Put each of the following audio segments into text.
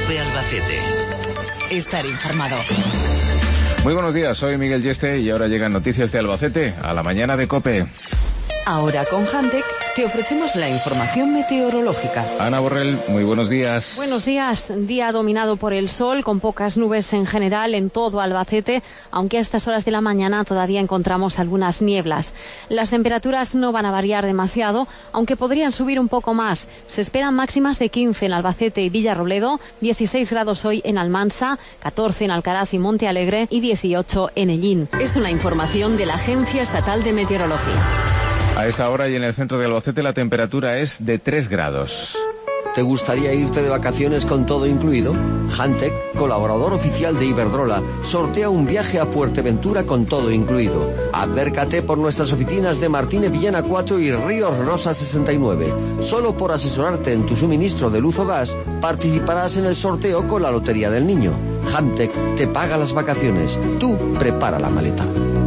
COPE Albacete. Estar informado. Muy buenos días, soy Miguel Yeste y ahora llegan noticias de Albacete a la mañana de COPE. Ahora con Handec te ofrecemos la información meteorológica. Ana Borrell, muy buenos días. Buenos días. Día dominado por el sol, con pocas nubes en general en todo Albacete, aunque a estas horas de la mañana todavía encontramos algunas nieblas. Las temperaturas no van a variar demasiado, aunque podrían subir un poco más. Se esperan máximas de 15 en Albacete y Villarrobledo, 16 grados hoy en Almansa, 14 en Alcaraz y Montealegre y 18 en Ellín. Es una información de la Agencia Estatal de Meteorología. A esta hora y en el centro de Albacete la temperatura es de 3 grados. ¿Te gustaría irte de vacaciones con todo incluido? Handec, colaborador oficial de Iberdrola, sortea un viaje a Fuerteventura con todo incluido. Acércate por nuestras oficinas de Martínez Villena 4 y Ríos Rosa 69. Solo por asesorarte en tu suministro de luz o gas, participarás en el sorteo con la Lotería del Niño. Handec te paga las vacaciones. Tú prepara la maleta.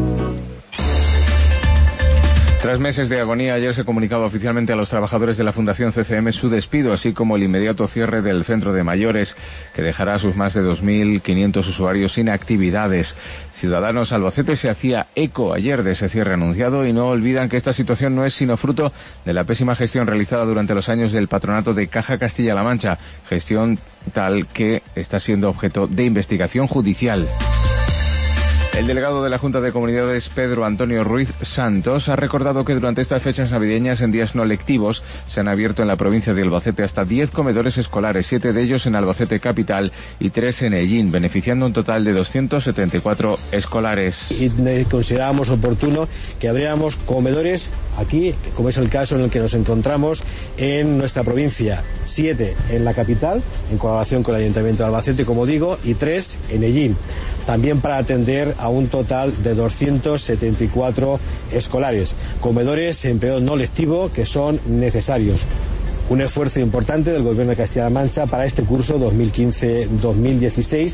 Tras meses de agonía, ayer se comunicaba oficialmente a los trabajadores de la Fundación CCM su despido, así como el inmediato cierre del centro de mayores, que dejará a sus más de 2.500 usuarios sin actividades. Ciudadanos Albacete se hacía eco ayer de ese cierre anunciado y no olvidan que esta situación no es sino fruto de la pésima gestión realizada durante los años del patronato de Caja Castilla-La Mancha, gestión tal que está siendo objeto de investigación judicial. El delegado de la Junta de Comunidades, Pedro Antonio Ruiz Santos, ha recordado que durante estas fechas navideñas, en días no lectivos, se han abierto en la provincia de Albacete hasta 10 comedores escolares, 7 de ellos en Albacete capital y 3 en Ellín, beneficiando un total de 274 escolares. Y considerábamos oportuno que abriéramos comedores aquí, como es el caso en el que nos encontramos en nuestra provincia, 7 en la capital, en colaboración con el Ayuntamiento de Albacete, como digo, y 3 en Ellín, también para atender a un total de 274 escolares, comedores en periodo no lectivo que son necesarios. Un esfuerzo importante del Gobierno de Castilla-La Mancha para este curso 2015-2016.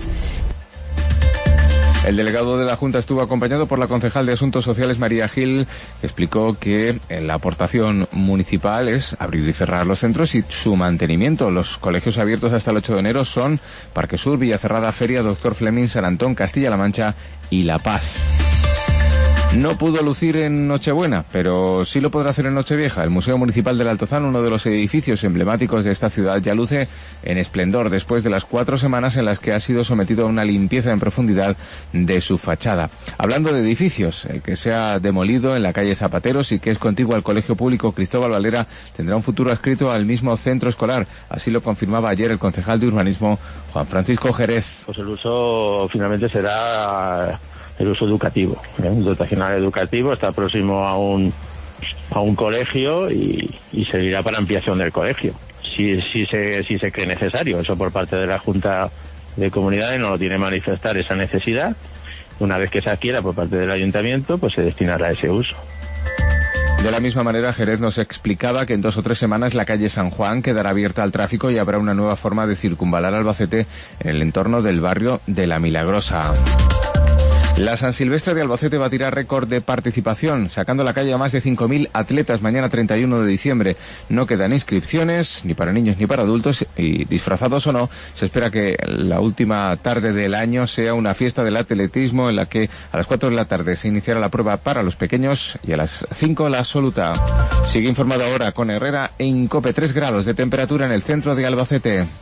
El delegado de la Junta estuvo acompañado por la concejal de Asuntos Sociales, María Gil, que explicó que la aportación municipal es abrir y cerrar los centros y su mantenimiento. Los colegios abiertos hasta el 8 de enero son Parque Sur, Villacerrada, Feria, Doctor Fleming, San Antón, Castilla-La Mancha y La Paz. No pudo lucir en Nochebuena, pero sí lo podrá hacer en Nochevieja. El Museo Municipal del Altozano, uno de los edificios emblemáticos de esta ciudad, ya luce en esplendor después de las 4 semanas en las que ha sido sometido a una limpieza en profundidad de su fachada. Hablando de edificios, el que se ha demolido en la calle Zapateros y que es contiguo al Colegio Público Cristóbal Valera tendrá un futuro adscrito al mismo centro escolar. Así lo confirmaba ayer el concejal de Urbanismo, Juan Francisco Jerez. Pues el uso finalmente será el uso educativo, dotacional educativo, está próximo a un colegio y servirá para ampliación del colegio, si se cree necesario. Eso por parte de la Junta de Comunidades no lo tiene manifestar esa necesidad. Una vez que se adquiera por parte del Ayuntamiento, pues se destinará a ese uso. De la misma manera, Jerez nos explicaba que en 2 o 3 semanas la calle San Juan quedará abierta al tráfico y habrá una nueva forma de circunvalar Albacete en el entorno del barrio de La Milagrosa. La San Silvestre de Albacete batirá récord de participación, sacando a la calle a más de 5.000 atletas mañana 31 de diciembre. No quedan inscripciones, ni para niños ni para adultos, y disfrazados o no, se espera que la última tarde del año sea una fiesta del atletismo en la que a las 4 de la tarde se iniciará la prueba para los pequeños y a las 5 la absoluta. Sigue informado ahora con Herrera en COPE. 3 grados de temperatura en el centro de Albacete.